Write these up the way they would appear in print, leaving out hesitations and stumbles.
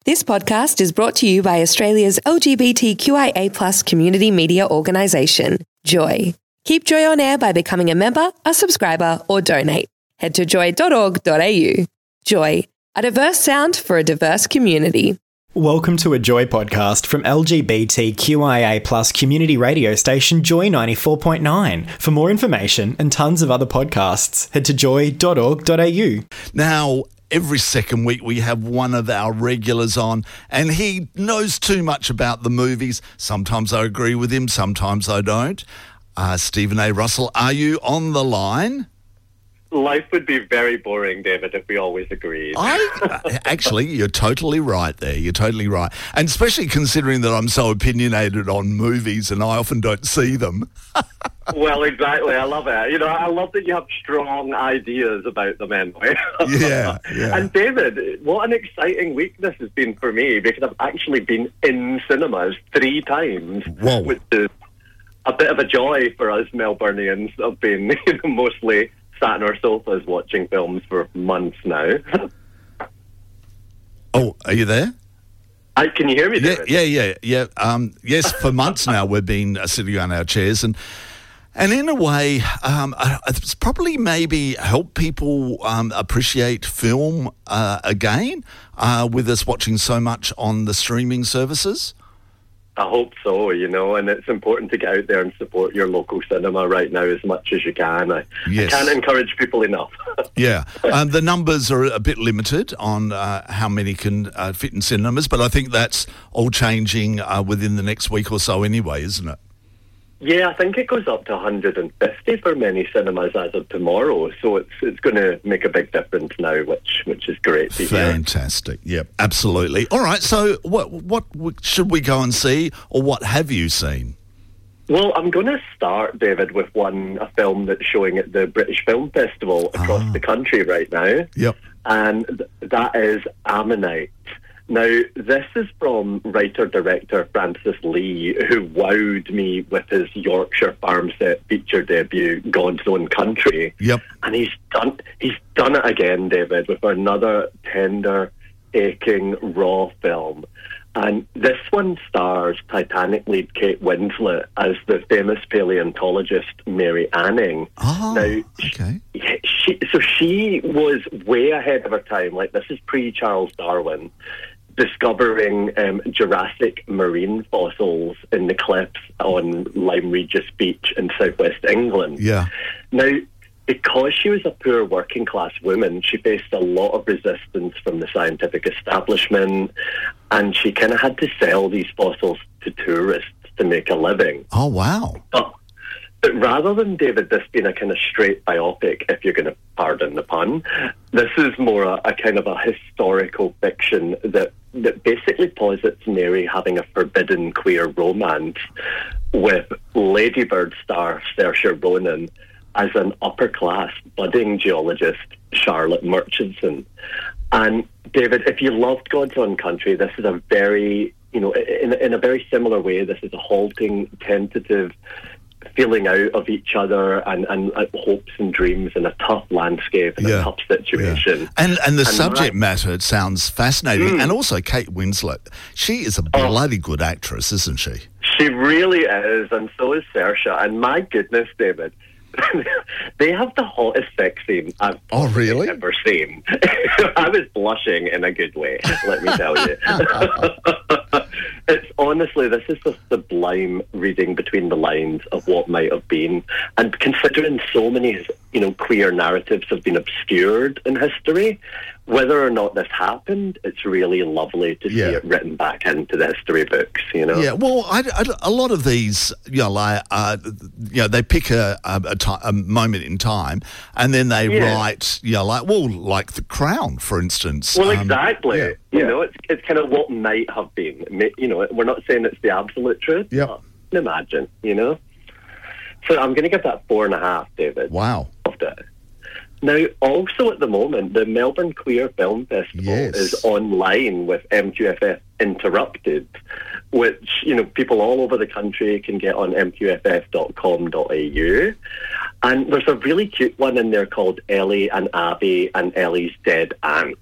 This podcast is brought to you by Australia's LGBTQIA+ community media organisation, Joy. Keep Joy on air by becoming a member, a subscriber, or donate. Head to joy.org.au. Joy, a diverse sound for a diverse community. Welcome to a Joy podcast from LGBTQIA+ community radio station Joy 94.9. For more information and tons of other podcasts, head to joy.org.au. Now, every second week we have one of our regulars on, and he knows too much about the movies. Sometimes I agree with him, sometimes I don't. Stephen A. Russell, are you on the line? Life would be very boring, David, if we always agreed. Actually, you're totally right there. You're totally right. And especially considering that I'm so opinionated on movies and I often don't see them. Well, exactly. I love it. You know, I love that you have strong ideas about them anyway. Yeah. And David, what an exciting week this has been for me, because I've actually been in cinemas 3 times. Whoa. Which is a bit of a joy for us Melburnians. I've been mostly sat on our sofas watching films for months now. Oh, are you there? Can you hear me, David? Yeah. Yes, for months now we've been sitting on our chairs and in a way, it's probably maybe help people appreciate film again with us watching so much on the streaming services. I hope so, and it's important to get out there and support your local cinema right now as much as you can. I can't encourage people enough. Yeah. The numbers are a bit limited on how many can fit in cinemas, but I think that's all changing within the next week or so anyway, isn't it? Yeah, I think it goes up to 150 for many cinemas as of tomorrow. So it's going to make a big difference now, which is great to hear. Fantastic. Yep, absolutely. All right, so what should we go and see, or what have you seen? Well, I'm going to start, David, with a film that's showing at the British Film Festival across the country right now. Yep. And that is Ammonite. Now, this is from writer-director Francis Lee, who wowed me with his Yorkshire farm set feature debut, God's Own Country. Yep. And he's done it again, David, with another tender, aching, raw film. And this one stars Titanic lead Kate Winslet as the famous paleontologist Mary Anning. Oh, now, okay. She was way ahead of her time. Like, this is pre-Charles Darwin, discovering Jurassic marine fossils in the cliffs on Lyme Regis Beach in southwest England. Yeah. Now, because she was a poor working class woman, she faced a lot of resistance from the scientific establishment, and she kind of had to sell these fossils to tourists to make a living. Oh, wow. But rather than, David, this being a kind of straight biopic, if you're going to pardon the pun, this is more a kind of a historical fiction that basically posits Mary having a forbidden queer romance with Lady Bird star Saoirse Ronan as an upper-class budding geologist, Charlotte Murchison. And, David, if you loved God's Own Country, this is a very, in a very similar way, this is a halting, tentative feeling out of each other and hopes and dreams in a tough landscape and a tough situation. Yeah. And the subject matter sounds fascinating. And also Kate Winslet. She is a bloody good actress, isn't she? She really is, and so is Saoirse. And my goodness, David, they have the hottest sex scene I've ever seen. I was blushing in a good way, let me tell you. It's honestly, this is the sublime reading between the lines of what might have been. And considering so many, queer narratives have been obscured in history, whether or not this happened, it's really lovely to see it written back into the history books, Yeah, well, a lot of these, they pick a moment in time and then they write, like The Crown, for instance. Well, exactly. It's kind of what might have been. We're not saying it's the absolute truth. Yeah. Imagine, So I'm going to give that 4.5, David. Wow. Loved it. Now, also at the moment, the Melbourne Queer Film Festival Yes. is online with MQFF Interrupted, which, you know, people all over the country can get on mqff.com.au. And there's a really cute one in there called Ellie and Abby and Ellie's Dead Aunt.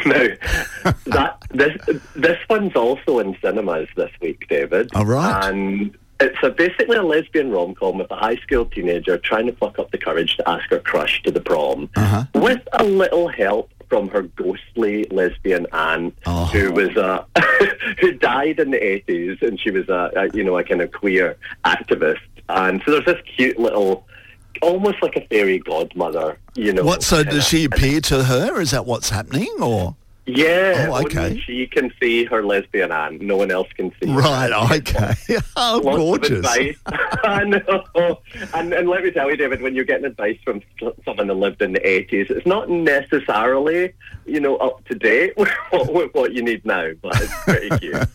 Now, this one's also in cinemas this week, David. All right. And it's basically a lesbian rom-com with a high school teenager trying to pluck up the courage to ask her crush to the prom, with a little help from her ghostly lesbian aunt, who was who died in the 80s, and she was a kind of queer activist. And so there's this cute little, almost like a fairy godmother, you know. What? So does she appear to her? Is that what's happening, or? Yeah, Oh, okay. only she can see her lesbian aunt. No one else can see her. Right, okay. Oh, Lots gorgeous. of advice. I know. And let me tell you, David, when you're getting advice from someone that lived in the 80s, it's not necessarily, you know, up to date with what you need now, but it's pretty cute.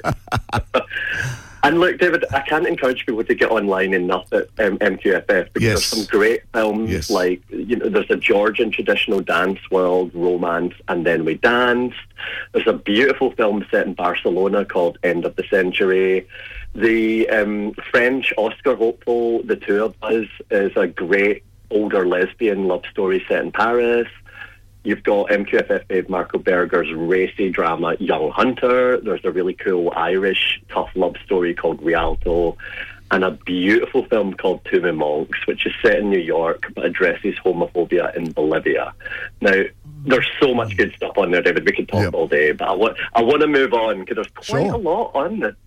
And look, David, I can't encourage people to get online enough at MQFF, because there's some great films like, you know, there's a Georgian traditional dance world, Romance, and Then We Danced. There's a beautiful film set in Barcelona called End of the Century. The French Oscar hopeful, The Two of Us, is a great older lesbian love story set in Paris. You've got MQFF babe Marco Berger's racy drama Young Hunter. There's a really cool Irish tough love story called Rialto, and a beautiful film called Two Me Monks, which is set in New York but addresses homophobia in Bolivia. Now, there's so much good stuff on there, David. We could talk all day, but I want to move on because there's quite a lot on it.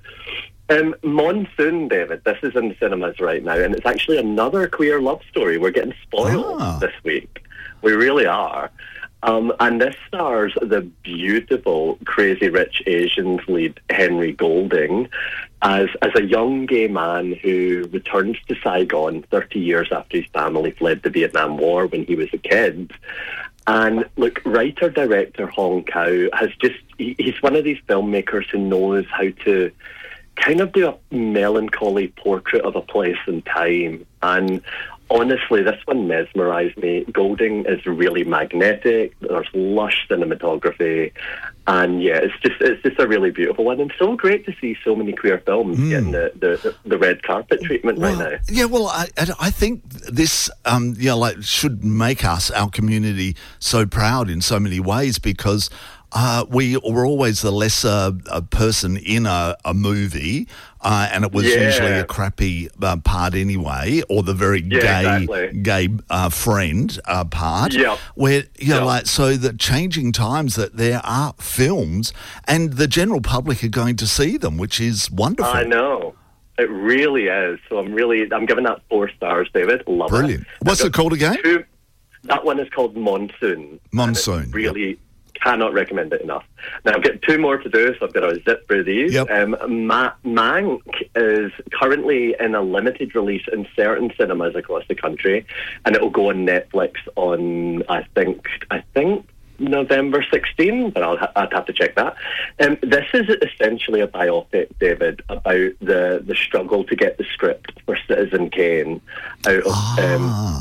Monsoon, David. This is in the cinemas right now, and it's actually another queer love story. We're getting spoiled this week. We really are. And this stars the beautiful Crazy Rich Asians lead Henry Golding as a young gay man who returns to Saigon 30 years after his family fled the Vietnam War when he was a kid. And look, writer-director Hong Kao he's one of these filmmakers who knows how to kind of do a melancholy portrait of a place and time. And honestly, this one mesmerised me. Golding is really magnetic. There's lush cinematography. And yeah, it's just a really beautiful one. And so great to see so many queer films getting the red carpet treatment right now. Yeah, well, I think this should make us, our community, so proud in so many ways, because we were always the lesser person in a movie, and it was usually a crappy part anyway, or the very gay friend part. Yep. Where so that changing times, that there are films and the general public are going to see them, which is wonderful. I know. It really is. So I'm giving that 4 stars, David. Love it. Brilliant. What's it called again? That one is called Monsoon. Monsoon. Really cannot recommend it enough. Now, I've got 2 more to do, so I've got to zip through these. Yep. Mank is currently in a limited release in certain cinemas across the country, and it will go on Netflix on, I think November 16, but I'd have to check that. This is essentially a biopic, David, about the struggle to get the script for Citizen Kane out of...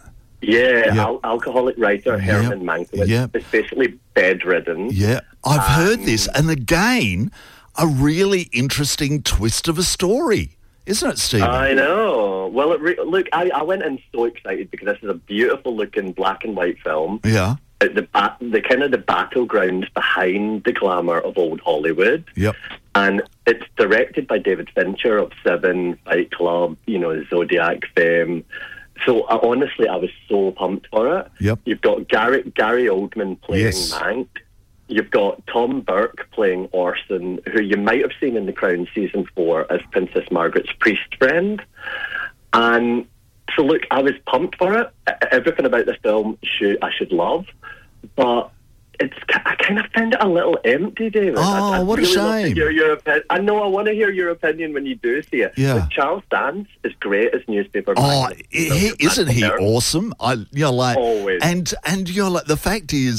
alcoholic writer Herman Mankiewicz is basically bedridden. Yeah, I've heard this, and again, a really interesting twist of a story, isn't it, Stephen? I know. Well, look, I went in so excited because this is a beautiful-looking black and white film. Yeah. The kind of the battleground behind the glamour of old Hollywood. Yep. And it's directed by David Fincher of Seven, Fight Club, Zodiac fame. So honestly, I was so pumped for it. Yep. You've got Gary Oldman playing Mank. You've got Tom Burke playing Orson, who you might have seen in The Crown Season 4 as Princess Margaret's priest friend. And so look, I was pumped for it. Everything about the film I should love, but I kind of found it a little empty, David. What really a shame. Love to hear your opinion. I know, I want to hear your opinion when you do see it. Yeah. Like, Charles Dance is great as newspaper. Isn't he awesome? Always. And the fact is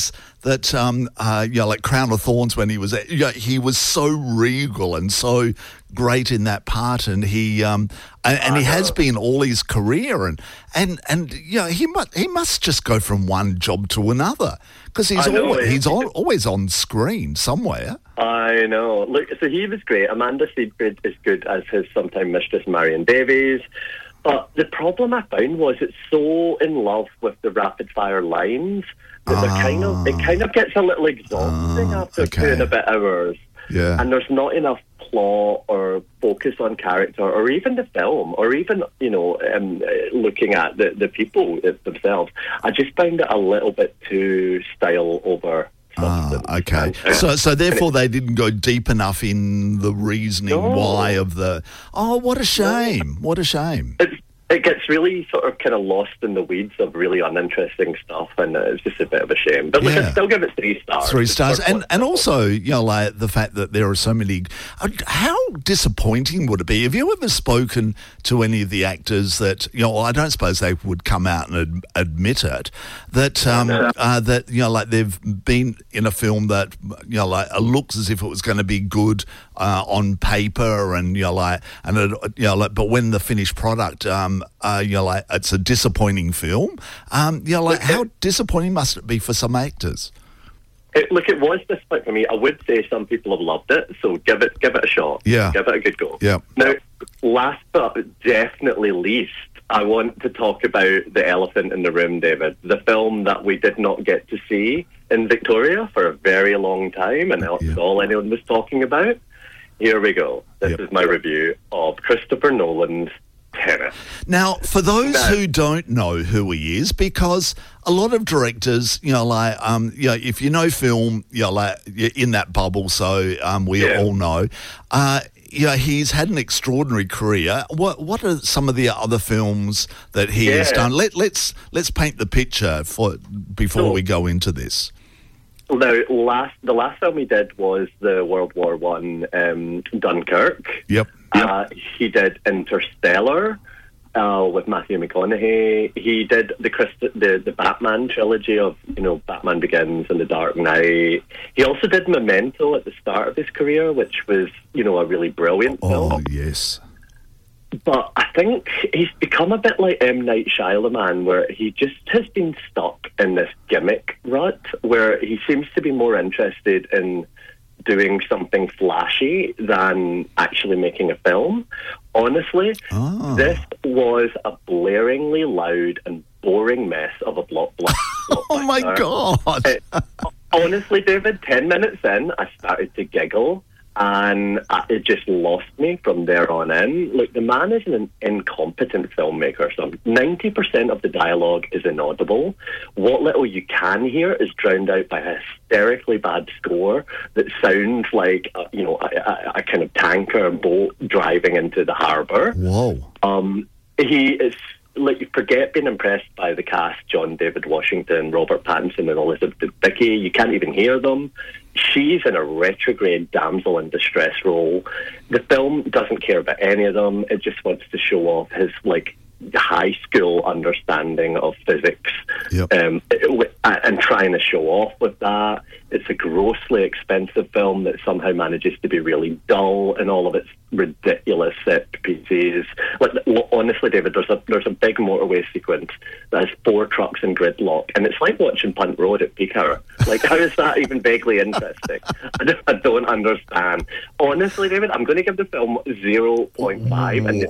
that like Crown of Thorns when he was he was so regal and so great in that part, and he has been all his career, and he must just go from one job to another because he's always on screen somewhere. I know. Look, so he was great. Amanda Seyfried is good as his sometime mistress Marion Davies. But the problem I found was it's so in love with the rapid fire lines that it kind of gets a little exhausting after 2.5 hours. Yeah. And there's not enough plot or focus on character or even the film or even, looking at the people themselves. I just found it a little bit too style over. Okay. So therefore they didn't go deep enough in the reasoning why of the... Oh, what a shame. What a shame. It gets really sort of kind of lost in the weeds of really uninteresting stuff, and it's just a bit of a shame. But look, I'd still give it 3 stars. 3 stars. And also, like the fact that there are so many... How disappointing would it be? Have you ever spoken to any of the actors that, I don't suppose they would come out and admit it, that, like they've been in a film that, looks as if it was going to be good on paper and, but when the finished product... it's a disappointing film. How disappointing must it be for some actors? It was disappointing for me. I would say some people have loved it, so give it a shot. Yeah. Give it a good go. Yeah. Now, last but definitely least, I want to talk about The Elephant in the Room, David, the film that we did not get to see in Victoria for a very long time, and that's all anyone was talking about. Here we go. This is my review of Christopher Nolan's Tenet. Now, for those who don't know who he is, because a lot of directors, if you know film, you're in that bubble, so we all know. He's had an extraordinary career. What are some of the other films that he has done? Let's paint the picture before we go into this. Now, the last film he did was the World War I Dunkirk. Yep. He did Interstellar with Matthew McConaughey. He did the Batman trilogy of Batman Begins and The Dark Knight. He also did Memento at the start of his career, which was a really brilliant film. Oh yes. But I think he's become a bit like M. Night Shyamalan, where he just has been stuck in this gimmick rut, where he seems to be more interested in doing something flashy than actually making a film. Honestly, this was a blaringly loud and boring mess of a blockbuster. Oh my God. Honestly, David, 10 minutes in, I started to giggle. And it just lost me from there on in. Look, the man is an incompetent filmmaker. So 90% of the dialogue is inaudible. What little you can hear is drowned out by a hysterically bad score that sounds like a kind of tanker boat driving into the harbour. Whoa. He is... you forget being impressed by the cast, John David Washington, Robert Pattinson and Elizabeth Debicki. You can't even hear them. She's in a retrograde damsel in distress role. The film doesn't care about any of them. It just wants to show off his high school understanding of physics, and trying to show off with that. It's a grossly expensive film that somehow manages to be really dull in all of its ridiculous set pieces. Honestly, David, there's a big motorway sequence that has 4 trucks in gridlock, and it's like watching Punt Road at peak hour. How is that even vaguely interesting? I don't understand. Honestly, David, I'm going to give the film 0.5, and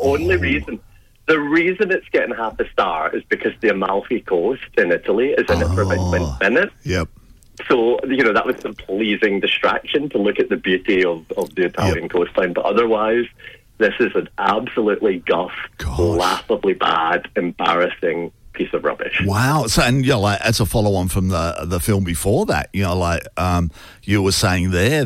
the reason it's getting half a star is because the Amalfi Coast in Italy is in it for about 20 minutes. Yep. So, that was a pleasing distraction to look at the beauty of the Italian coastline. But otherwise, this is an absolutely laughably bad, embarrassing piece of rubbish. Wow. So, and as a follow-on from the film before that, you were saying there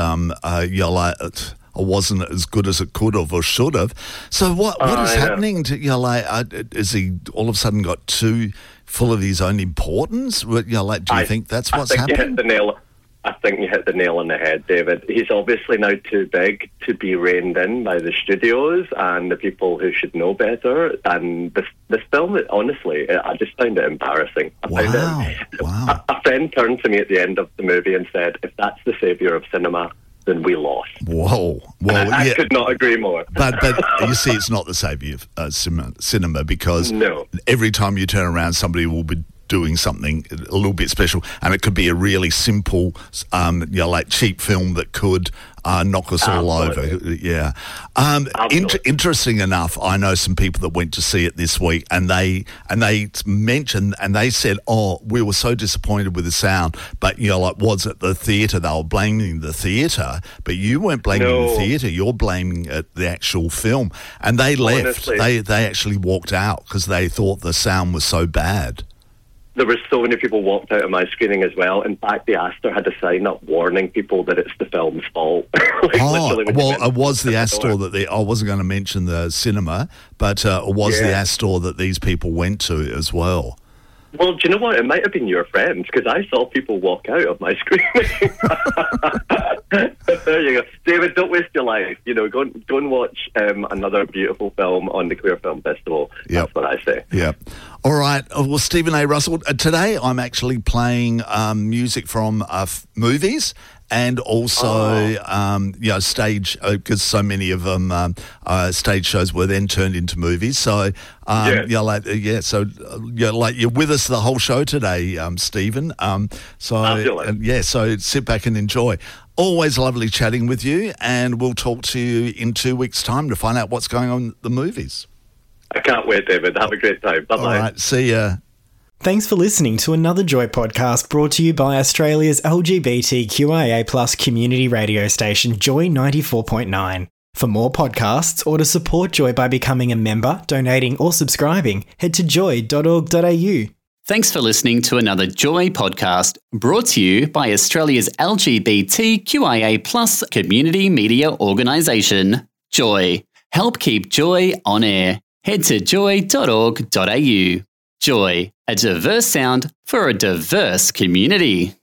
that or wasn't as good as it could have or should have. So what is happening to is he all of a sudden got too full of his own importance? Do you think that's what's happening? You hit the nail. I think you hit the nail on the head, David. He's obviously now too big to be reined in by the studios and the people who should know better. And this film, honestly, I just found it embarrassing. Wow. A friend turned to me at the end of the movie and said, if that's the saviour of cinema, then we lost. Whoa. Well, I could not agree more. But you see, it's not the saviour of cinema because every time you turn around, somebody will be doing something a little bit special, and it could be a really simple, like cheap film that could knock us all over. Yeah. Interesting enough, I know some people that went to see it this week, and they mentioned and they said, "Oh, we were so disappointed with the sound." But was it the theatre? They were blaming the theatre, but you weren't blaming the theatre. You're blaming the actual film. And they left. Honestly, they actually walked out because they thought the sound was so bad. There were so many people walked out of my screening as well. In fact, the Astor had a sign up warning people that it's the film's fault. It was the Astor that I wasn't going to mention the cinema, but it was the Astor that these people went to as well. Well, do you know what? It might have been your friends, because I saw people walk out of my screening. There you go. David, don't waste your life. Go and watch another beautiful film on the Queer Film Festival. Yep. That's what I say. Yeah. All right. Well, Stephen A. Russell, today I'm actually playing music from movies. And also, stage, because so many of them, stage shows were then turned into movies. So, you're with us the whole show today, Stephen. So sit back and enjoy. Always lovely chatting with you, and we'll talk to you in 2 weeks' time to find out what's going on in the movies. I can't wait, David. Have a great time. Bye-bye. All right, see ya. Thanks for listening to another Joy podcast brought to you by Australia's LGBTQIA+ community radio station, Joy 94.9. For more podcasts or to support Joy by becoming a member, donating or subscribing, head to joy.org.au. Thanks for listening to another Joy podcast brought to you by Australia's LGBTQIA+ community media organisation, Joy. Help keep Joy on air. Head to joy.org.au. Joy, a diverse sound for a diverse community.